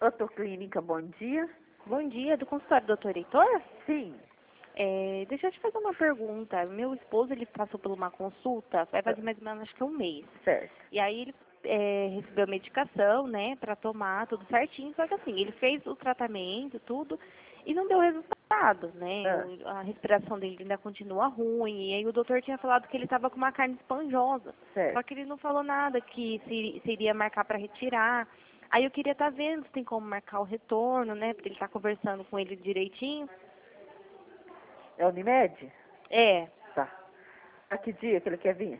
Otoclínica, bom dia. Bom dia, do consultório do Dr. Heitor? Sim. Deixa eu te fazer uma pergunta. Meu esposo, ele passou por uma consulta, vai fazer mais ou menos, acho que um mês. Certo. E aí ele recebeu medicação, né, pra tomar, tudo certinho, só que assim, ele fez o tratamento, tudo, e não deu resultado, né? A respiração dele ainda continua ruim, e aí o doutor tinha falado que ele estava com uma carne esponjosa. Certo. Só que ele não falou nada, que se iria marcar para retirar. Aí eu queria estar vendo se tem como marcar o retorno, né, pra ele estar conversando com ele direitinho. É Unimed? É. Tá. A que dia que ele quer vir?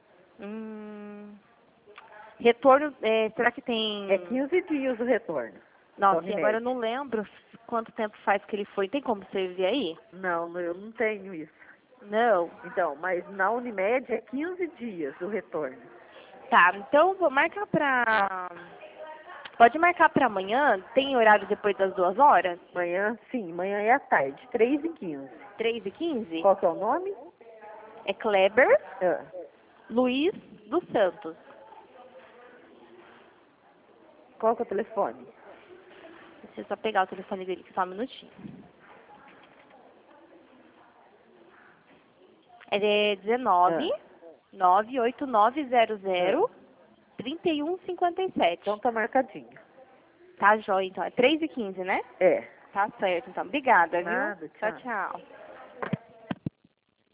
Retorno, será que tem... É 15 dias o retorno. Nossa, da e agora eu Unimed. não lembro quanto tempo faz que ele foi. Tem como você ver aí? Não, eu não tenho isso. Não. Então, mas na Unimed é 15 dias o retorno. Tá, então vou marcar pra... Pode marcar pra amanhã? Tem horário depois das 2 horas? Amanhã, sim, amanhã é à tarde, 3h15. 3h15? Qual que é o nome? É Kleber Ah, Luiz dos Santos. qual que é o telefone? Deixa eu só pegar o telefone dele aqui só um minutinho. É 19 98900 3157. Então tá marcadinho. Tá, joia, então. É 3h15, né? É. Tá certo, então. Obrigada, viu? Nada, Tchau, tchau. tchau.